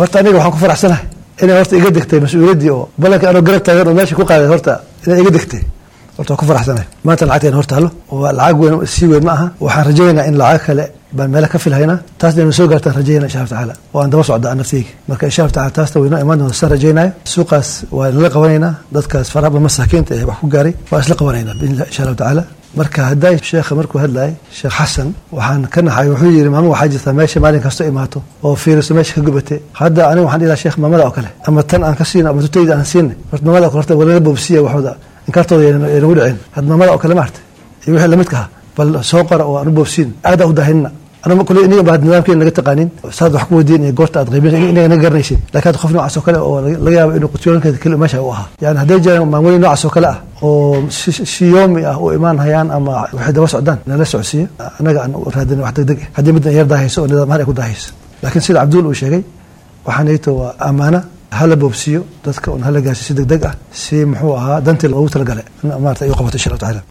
horta aniga waxaan ku faraxsanahay inay horta iga degtay mas'uuliyadii oo balanka anoo garab taagan oo meesha ku qaaday horta inay iga degtay horta ku faraxsanahay maanta lacagteen horta halo waa lacag weyn si weyn ma aha waxaan rajaynayaa in lacag kale baan meel ka filhaynaa taas inay soo gaartaan rajaynaa insha Allah taala oo aan daba socdaa naftiga marka insha Allah taala taas tawina imaan doona san rajaynayo suuqaas waa la qabanaynaa dadkaas faraha masaakiinta ee wax ku gaaray waa isla qabanaynaa insha Allah taala marka haday sheekha markuu hadlay sheekh Xasan waxaan ka naxay wuxuu yiri maamo waxa jirta meesha maalin kasta imaato oo fiiriso meesha ka gubatay hadda aniga waxaan ilaa sheekh maamada oo kale ama tan aan ka siino ama tutayda aan siin horta maamada horta wala boobsiya waxooda in kartooda inuu u dhicin had maamada oo kale maartay iyo wixii la midka bal soo qara oo aan boobsiin aad u daahina أنا ما كل إني بعد نظام كذا نقطة قانين صاد وحكوا دين قرط أتغيبين إني نقرني شيء لكن خفنا على سوكلا أو لقيا إنه قتيون كذا كل ما شاءوها يعني هذا جا معمولي نوع سوكلا أو شيء يومي أو إيمان هيان أما واحد وسع دان لا سعسية أنا قاعد هذا واحد دقيقة هذا بدنا يرضى يسوق نظام هذا يكون داهيس لكن سيد عبدول وشيء وحنيته أمانة هلا بوبسيو تذكر هلا جالس سيد دقيقة سي محوها دنت الغوت الجلاء ما أعرف يقوم تشرب تعالى